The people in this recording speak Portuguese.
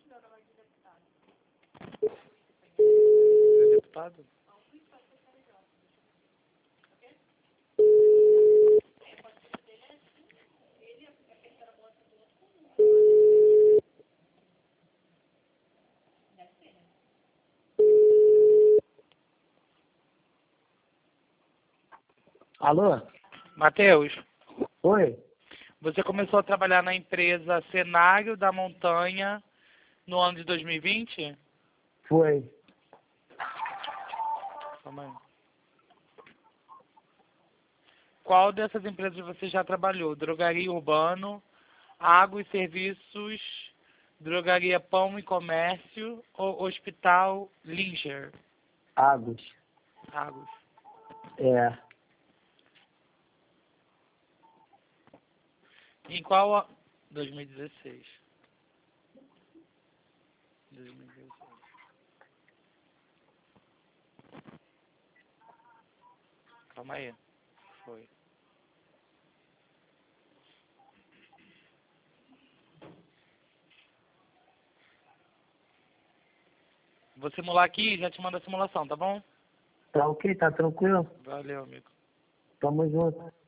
Deputado? Alô? Matheus, Oi? você começou a trabalhar na empresa Cenário da Montanha no ano de 2020? Foi. Calma aí. Qual dessas empresas você já trabalhou? Drogaria Urbano, Água e Serviços, Drogaria Pão e Comércio ou Hospital Linger? Águas. Águas. É. Em qual... 2016. 2016. Calma aí. Foi. Vou simular aqui e já te mando a simulação, tá bom? Tá ok, tá tranquilo? Valeu, amigo. Tamo junto.